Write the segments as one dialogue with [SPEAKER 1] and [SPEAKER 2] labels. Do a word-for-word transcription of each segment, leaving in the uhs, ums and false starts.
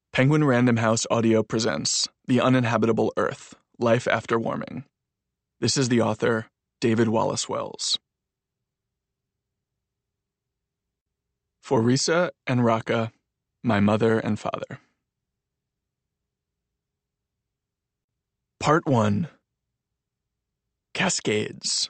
[SPEAKER 1] Penguin Random House Audio presents The Uninhabitable Earth, Life After Warming. This is the author, David Wallace Wells. For Risa and Raka, my mother and father. Part one. Cascades.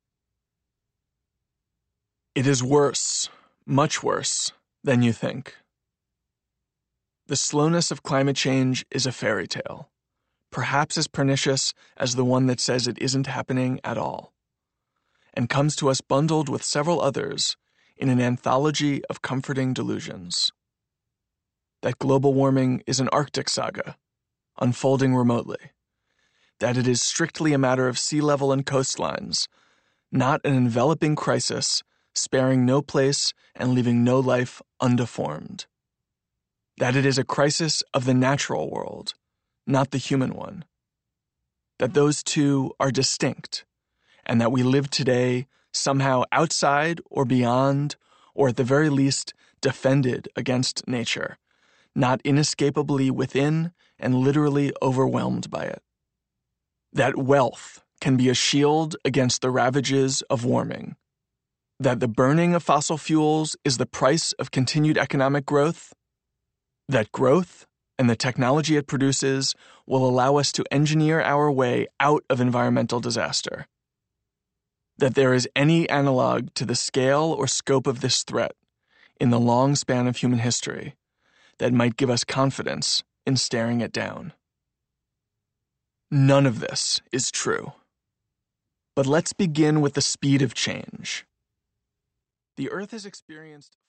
[SPEAKER 1] It is worse, much worse, than you think. The slowness of climate change is a fairy tale, perhaps as pernicious as the one that says it isn't happening at all, and comes to us bundled with several others in an anthology of comforting delusions. That global warming is an Arctic saga, unfolding remotely, that it is strictly a matter of sea level and coastlines, not an enveloping crisis sparing no place and leaving no life undeformed. That it is a crisis of the natural world, not the human one. That those two are distinct, and that we live today somehow outside or beyond, or at the very least defended against nature, not inescapably within and literally overwhelmed by it. That wealth can be a shield against the ravages of warming. That the burning of fossil fuels is the price of continued economic growth. That growth and the technology it produces will allow us to engineer our way out of environmental disaster. That there is any analog to the scale or scope of this threat in the long span of human history that might give us confidence in staring it down. None of this is true. But let's begin with the speed of change. The Earth has experienced